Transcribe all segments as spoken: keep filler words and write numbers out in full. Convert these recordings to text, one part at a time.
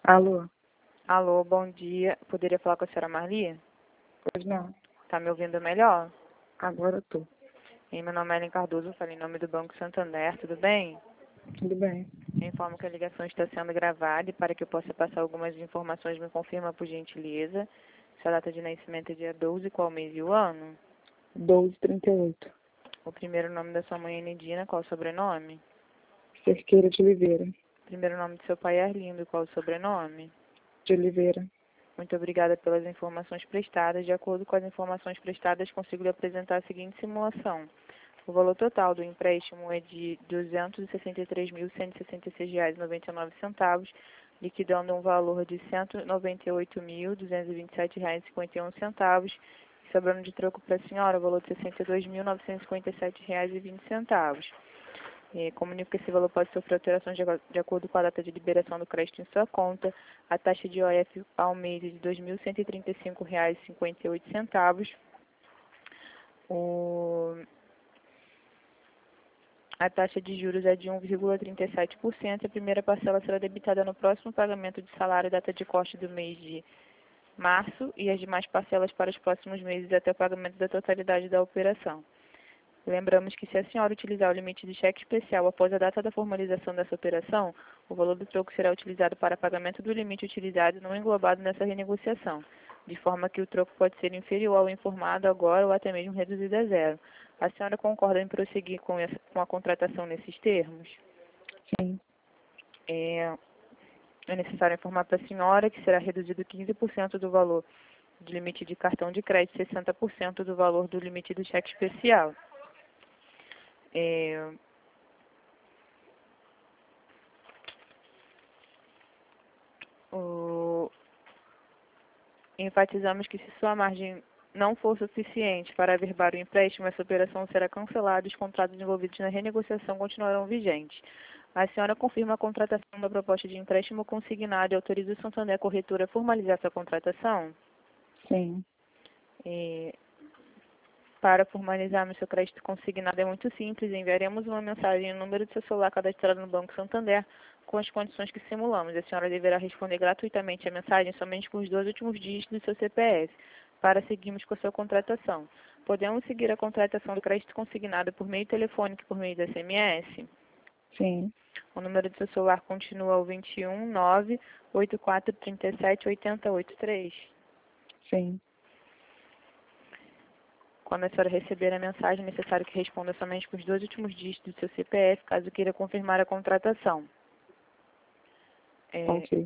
Alô? Alô, bom dia. Poderia falar com a senhora Marli? Pois não. Tá me ouvindo melhor? Agora eu tô. E meu nome é Ellen Cardoso, falei em nome do Banco Santander, tudo bem? Tudo bem. Eu informo que a ligação está sendo gravada e para que eu possa passar algumas informações, me confirma por gentileza. Sua data de nascimento é dia doze, qual mês e o ano? doze e trinta e oito. O primeiro nome da sua mãe é Enidina, qual o sobrenome? Cerqueira de Oliveira. O primeiro nome do seu pai é Arlindo, qual o sobrenome? De Oliveira. Muito obrigada pelas informações prestadas. De acordo com as informações prestadas, consigo lhe apresentar a seguinte simulação. O valor total do empréstimo é de duzentos e sessenta e três mil, cento e sessenta e seis reais e noventa e nove centavos, liquidando um valor de cento e noventa e oito mil, duzentos e vinte e sete reais e cinquenta e um centavos, e sobrando de troco para a senhora o valor de sessenta e dois mil, novecentos e cinquenta e sete reais e vinte centavos. É, comunico que esse valor pode sofrer alterações de, de acordo com a data de liberação do crédito em sua conta. A taxa de O F ao mês é de dois mil cento e trinta e cinco reais e cinquenta e oito centavos. O, a taxa de juros é de um vírgula trinta e sete por cento. A primeira parcela será debitada no próximo pagamento de salário e data de corte do mês de março e as demais parcelas para os próximos meses até o pagamento da totalidade da operação. Lembramos que se a senhora utilizar o limite de cheque especial após a data da formalização dessa operação, o valor do troco será utilizado para pagamento do limite utilizado não englobado nessa renegociação, de forma que o troco pode ser inferior ao informado agora ou até mesmo reduzido a zero. A senhora concorda em prosseguir com, essa, com a contratação nesses termos? Sim. É, é necessário informar para a senhora que será reduzido quinze por cento do valor do limite de cartão de crédito e sessenta por cento do valor do limite do cheque especial. É, o, enfatizamos que se sua margem não for suficiente para averbar o empréstimo, essa operação será cancelada e os contratos envolvidos na renegociação continuarão vigentes. A senhora confirma a contratação da proposta de empréstimo consignado e autoriza o Santander Corretora a formalizar essa contratação? Sim. E, para formalizarmos seu crédito consignado é muito simples, enviaremos uma mensagem no número do seu celular cadastrado no Banco Santander com as condições que simulamos. A senhora deverá responder gratuitamente a mensagem somente com os dois últimos dígitos do seu C P F, para seguirmos com a sua contratação. Podemos seguir a contratação do crédito consignado por meio telefônico e por meio do S M S? Sim. O número do seu celular continua o vinte e um, nove, oitenta e quatro, trinta e sete, oitenta e oito, três. Sim. Quando a senhora receber a mensagem, é necessário que responda somente com os dois últimos dígitos do seu C P F, caso queira confirmar a contratação. É, Ok.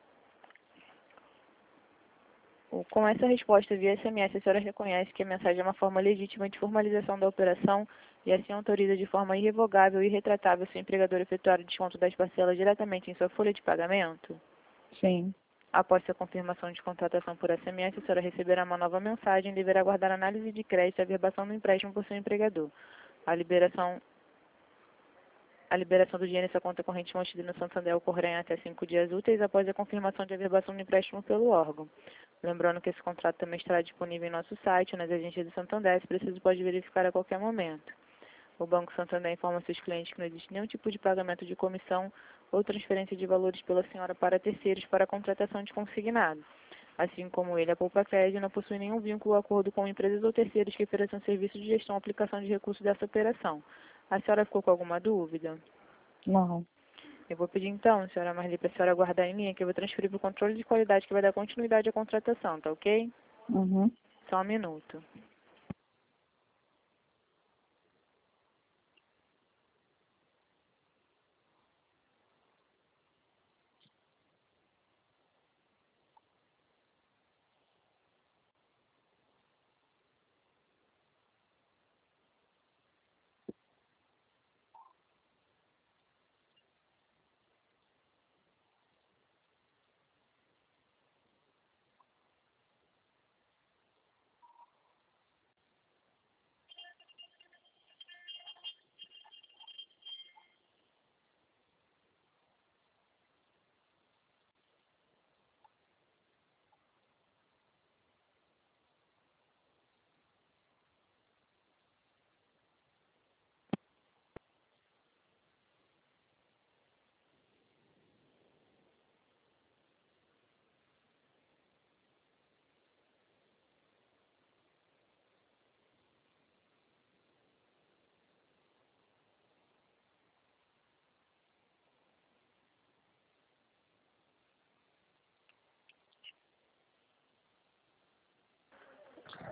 com essa resposta via S M S, a senhora reconhece que a mensagem é uma forma legítima de formalização da operação e assim autoriza de forma irrevogável e irretratável seu empregador a efetuar o desconto das parcelas diretamente em sua folha de pagamento? Sim. Após a confirmação de contratação por S M S, a senhora receberá uma nova mensagem e deverá aguardar análise de crédito e averbação do empréstimo por seu empregador. A liberação A liberação do dinheiro em sua conta corrente mantida no Santander ocorrerá em até cinco dias úteis após a confirmação de averbação do empréstimo pelo órgão. Lembrando que esse contrato também estará disponível em nosso site, nas agências do Santander, se preciso pode verificar a qualquer momento. O Banco Santander informa seus clientes que não existe nenhum tipo de pagamento de comissão ou transferência de valores pela senhora para terceiros para a contratação de consignado. Assim como ele, a Poupa Crédito não possui nenhum vínculo ou acordo com empresas ou terceiros que ofereçam serviço de gestão ou aplicação de recursos dessa operação. A senhora ficou com alguma dúvida? Não. Eu vou pedir então, senhora Marli, para a senhora aguardar em linha, que eu vou transferir para o controle de qualidade que vai dar continuidade à contratação, tá ok? Uhum. Só um minuto.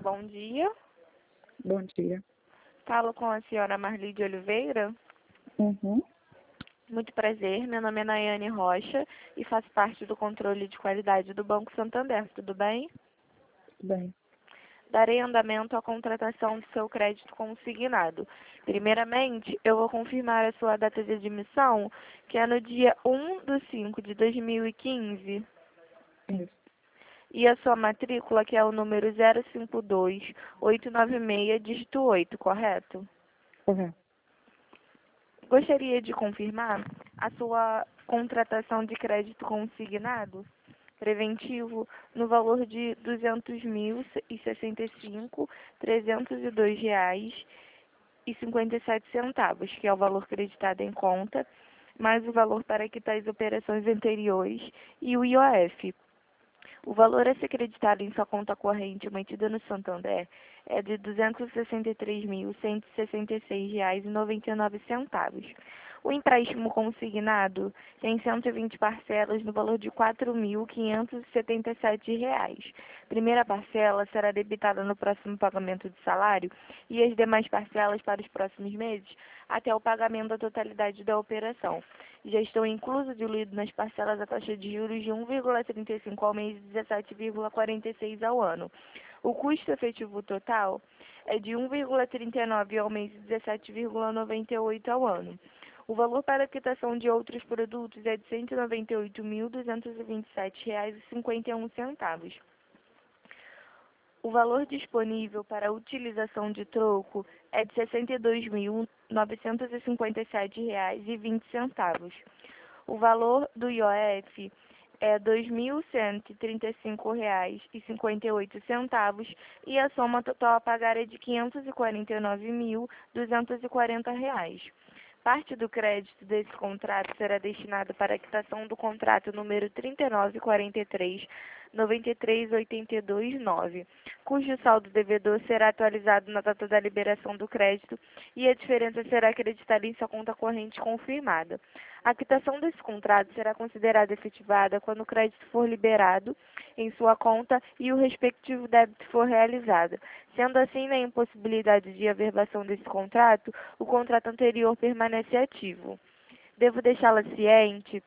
bom dia. Bom dia. Falo com a senhora Marli de Oliveira. Uhum. Muito prazer, meu nome é Nayane Rocha e faço parte do controle de qualidade do Banco Santander, tudo bem? Bem. Darei andamento à contratação do seu crédito consignado. Primeiramente, eu vou confirmar a sua data de admissão, que é no dia um de cinco de dois mil e quinze, Isso. e a sua matrícula, que é o número zero cinco dois oito nove seis, dígito oito, correto? Correto. Gostaria de confirmar a sua contratação de crédito consignado preventivo no valor de duzentos mil e sessenta e cinco mil trezentos e dois reais e cinquenta e sete centavos, que é o valor creditado em conta, mais o valor para quitar as operações anteriores e o I O F. O valor a ser creditado em sua conta corrente mantida no Santander é de duzentos e sessenta e três mil cento e sessenta e seis reais e noventa e nove centavos. O empréstimo consignado tem cento e vinte parcelas no valor de quatro mil quinhentos e setenta e sete reais. Primeira parcela será debitada no próximo pagamento de salário e as demais parcelas para os próximos meses até o pagamento da totalidade da operação. Já estão inclusos diluídos nas parcelas a taxa de juros de um vírgula trinta e cinco ao mês e dezessete vírgula quarenta e seis ao ano. O custo efetivo total é de um vírgula trinta e nove ao mês e dezessete vírgula noventa e oito ao ano. O valor para a quitação de outros produtos é de cento e noventa e oito mil duzentos e vinte e sete reais e cinquenta e um centavos. O valor disponível para a utilização de troco é de sessenta e dois mil novecentos e cinquenta e sete reais e vinte centavos. O valor do I O F é dois mil cento e trinta e cinco reais e cinquenta e oito centavos e a soma total a pagar é de quinhentos e quarenta e nove mil duzentos e quarenta reais. Parte do crédito desse contrato será destinada para a quitação do contrato número trinta e nove quarenta e três noventa e três oitenta e dois nove, cujo saldo devedor será atualizado na data da liberação do crédito e a diferença será acreditada em sua conta corrente confirmada. A quitação desse contrato será considerada efetivada quando o crédito for liberado em sua conta e o respectivo débito for realizado. Sendo assim, na impossibilidade de averbação desse contrato, o contrato anterior permanece ativo. Devo deixá-la ciente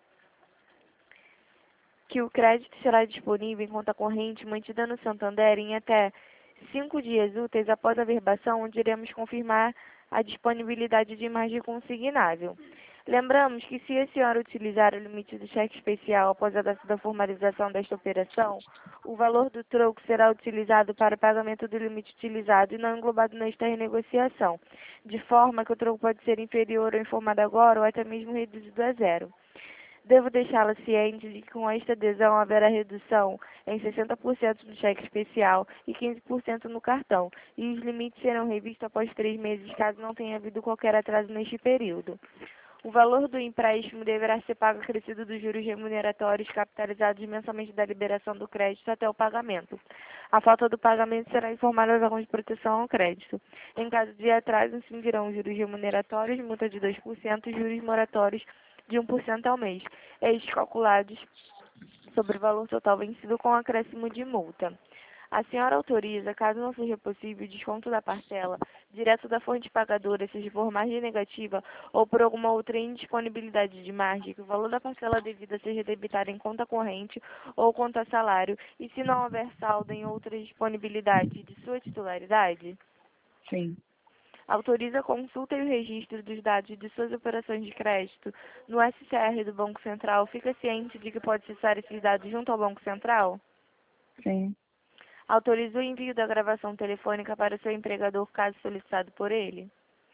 que o crédito será disponível em conta corrente mantida no Santander em até cinco dias úteis após a averbação, onde iremos confirmar a disponibilidade de margem consignável. Lembramos que se a senhora utilizar o limite do cheque especial após a data da formalização desta operação, o valor do troco será utilizado para o pagamento do limite utilizado e não englobado nesta renegociação, de forma que o troco pode ser inferior ou informado agora ou até mesmo reduzido a zero. Devo deixá-la ciente de que com esta adesão haverá redução em sessenta por cento no cheque especial e quinze por cento no cartão, e os limites serão revistos após três meses, caso não tenha havido qualquer atraso neste período. O valor do empréstimo deverá ser pago acrescido dos juros remuneratórios capitalizados mensalmente da liberação do crédito até o pagamento. A falta do pagamento será informada aos órgãos de proteção ao crédito. Em caso de atraso, incidirão juros remuneratórios, multa de dois por cento e juros moratórios de um por cento ao mês, estes calculados sobre o valor total vencido com acréscimo de multa. A senhora autoriza, caso não seja possível, o desconto da parcela direto da fonte pagadora, seja por margem negativa ou por alguma outra indisponibilidade de margem, que o valor da parcela devida seja debitado em conta corrente ou conta salário, e se não houver saldo em outra disponibilidade de sua titularidade? Sim. Autoriza a consulta e o registro dos dados de suas operações de crédito no S C R do Banco Central. Fica ciente de que pode acessar esses dados junto ao Banco Central? Sim. Autoriza o envio da gravação telefônica para o seu empregador, caso solicitado por ele?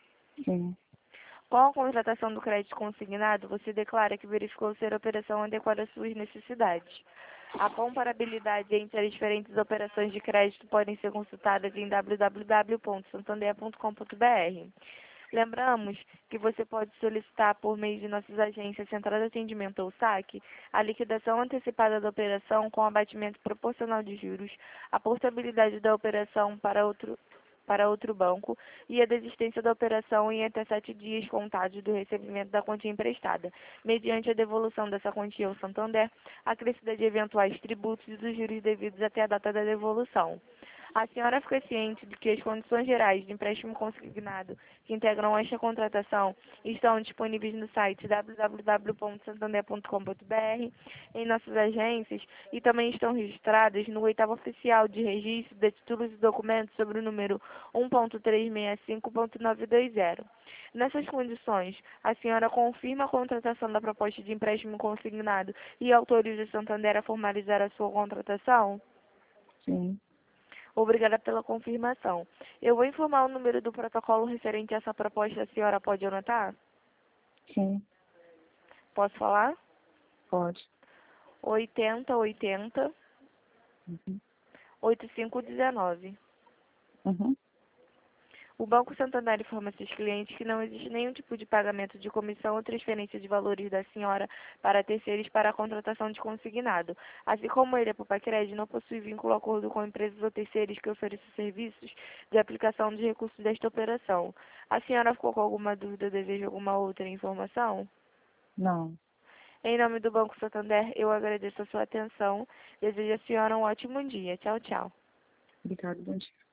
Sim. Com a contratação do crédito consignado, você declara que verificou ser a operação adequada às suas necessidades. A comparabilidade entre as diferentes operações de crédito podem ser consultadas em w w w ponto santander ponto com ponto b r. Lembramos que você pode solicitar por meio de nossas agências Central de Atendimento ou saque a liquidação antecipada da operação com abatimento proporcional de juros, a portabilidade da operação para outro para outro banco e a desistência da operação em até sete dias contados do recebimento da quantia emprestada, mediante a devolução dessa quantia ao Santander, acrescida de eventuais tributos e dos juros devidos até a data da devolução. A senhora fica ciente de que as condições gerais de empréstimo consignado que integram esta contratação estão disponíveis no site w w w ponto santander ponto com ponto b r, em nossas agências, e também estão registradas no oitavo oficial de registro de títulos e documentos sobre o número um ponto trezentos e sessenta e cinco ponto novecentos e vinte. Nessas condições, a senhora confirma a contratação da proposta de empréstimo consignado e autoriza a Santander a formalizar a sua contratação? Sim. Obrigada pela confirmação. Eu vou informar o número do protocolo referente a essa proposta. A senhora pode anotar? Sim. Posso falar? Pode. oitenta, oitenta, Uhum. oitenta e cinco dezenove. Uhum. O Banco Santander informa seus clientes que não existe nenhum tipo de pagamento de comissão ou transferência de valores da senhora para terceiros para a contratação de consignado. Assim como ele, a Popacred, não possui vínculo ou acordo com empresas ou terceiros que ofereçam serviços de aplicação dos recursos desta operação. A senhora ficou com alguma dúvida ou deseja alguma outra informação? Não. Em nome do Banco Santander, eu agradeço a sua atenção. Desejo à senhora um ótimo dia. Tchau, tchau. Obrigado, bom dia.